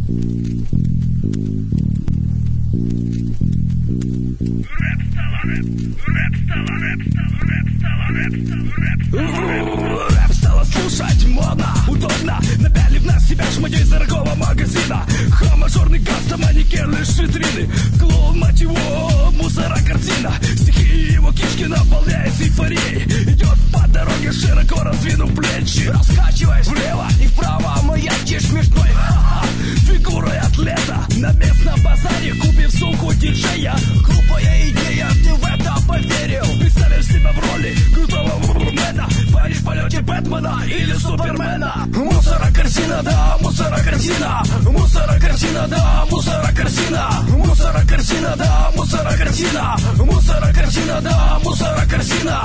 Рэп стало слушать модно, удобно. Напялив на себя шматье из дорогого магазина. Ха-мажорный гаста, манекены, шитрины. Клоун, мать его, мусора картина. Стихи его кишки наполняет эйфорией. Идет по дороге, широко раздвинув плечи. Раскачиваясь влево и вправо, маячишь смешной фигурой атлета. На местном базаре, купив сумку диджея. Глупая идея, ты в это поверил. Представив себя в роли крутого мэна. Паришь в полете Бэтмена или Супермена. Мусора картина, да, мусора картина. Мусора картина, да, мусора картина. Мусора картина, да, мусора картина. Мусора картина, да, мусора картина.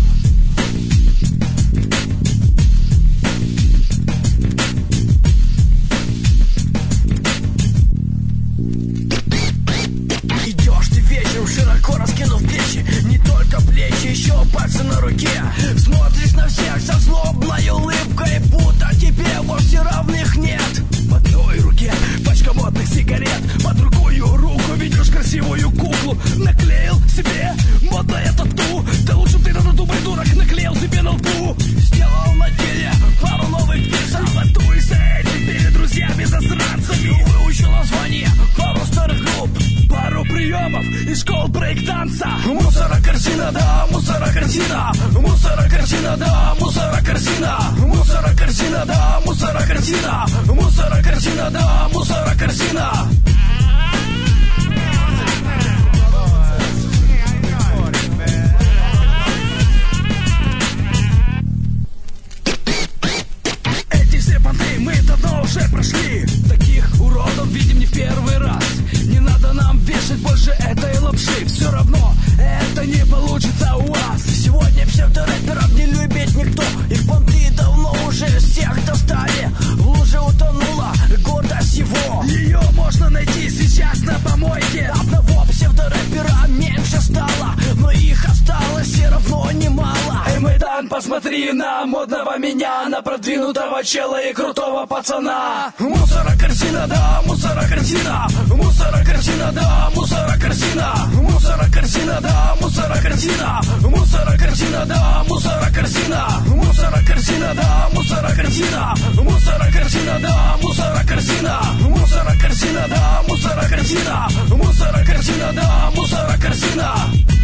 Идешь ты вечером, широко раскинув плечи. Не только плечи, еще пальцы на руке. Смотришь на всех со злобной улыбкой, будто тебе вовсе равных нет. В одной руке пачка модных сигарет, по другую руку видишь красивую куклу. Наклеил себе модное тату. Да лучше б ты на тату, придурок, наклеил себе на лбу. Сделал на деле пару новых песен. Фотуйся этим перед друзьями засранцами. Выучил название пару старых групп, пару приемов из школ брейк-данса. Мусора картина, да, мусора картина. Мусора картина, да, мусора картина. Мусора картина, да, мусора картина. Мусора картина, да, мусора картина. Эти все понты мы давно уже прошли. Таких уродов видим не в первый раз. Не надо нам вешать больше этой лапши. Все равно это не получится у вас. Сегодня псевдорэперов не любит никто. Их понты давно уже всех достали. В луже утонула гордость его. Ее можно найти сейчас на помойке. Одного псевдорэпера меньше стало, но их осталось все равно немало. Эй, Майдан, посмотри на модного меня, на продвинутого чела и крутого пацана. Мусора картина, да, мусора картина. Мусора картина, да, мусора картина. Мусора картина, да, мусора картина. Мусора картина, да, мусора картина. Мусора картина, да, мусора картина. Мусора картина, да, мусора картина. Мусора картина, да, мусора картина. Мусора картина, да, мусора картина.